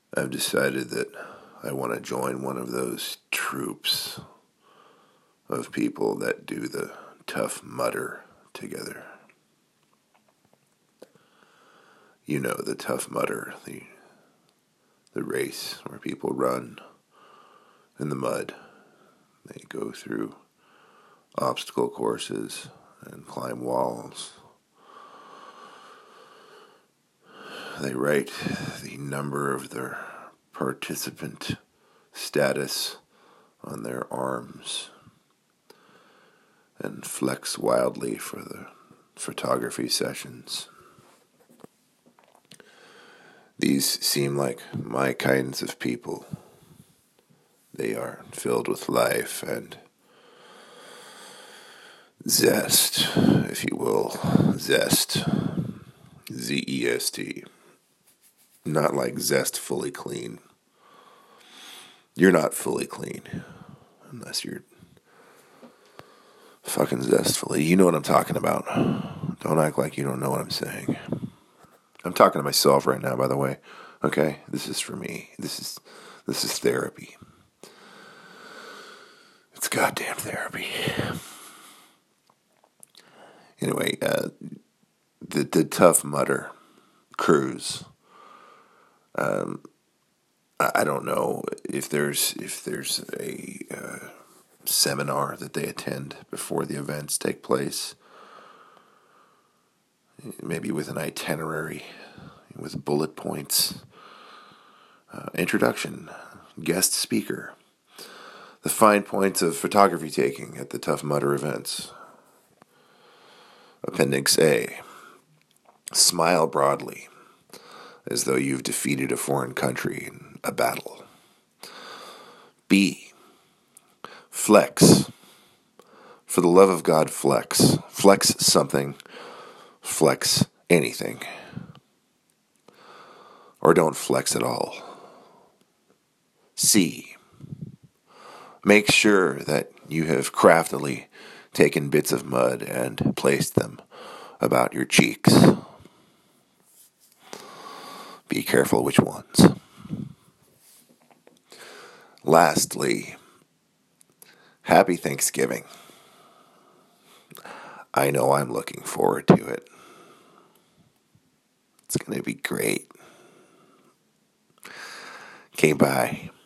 I've decided that I want to join one of those troops of people that do the Tough Mudder together. You know the Tough Mudder, the race where people run in the mud. They go through obstacle courses and climb walls. They write the number of their participant status on their arms and flex wildly for the photography sessions. These seem like my kinds of people. They are filled with life and zest, if you will. Zest. Z-E-S-T. Not like zest fully clean. You're not fully clean unless you're fucking zestfully. You know what I'm talking about. Don't act like you don't know what I'm saying. I'm talking to myself right now, by the way. Okay? This is for me. This is therapy. It's goddamn therapy. Anyway, the Tough Mudder cruise. I don't know if there's a seminar that they attend before the events take place. Maybe with an itinerary, with bullet points. Introduction, guest speaker. The fine points of photography taking at the Tough Mudder events. Appendix A. Smile broadly, as though you've defeated a foreign country in a battle. B. Flex. For the love of God, flex. Flex something. Flex anything. Or don't flex at all. C. Make sure that you have craftily taken bits of mud and placed them about your cheeks. Be careful which ones. Lastly, happy Thanksgiving. I know I'm looking forward to it. It's going to be great. Okay, bye.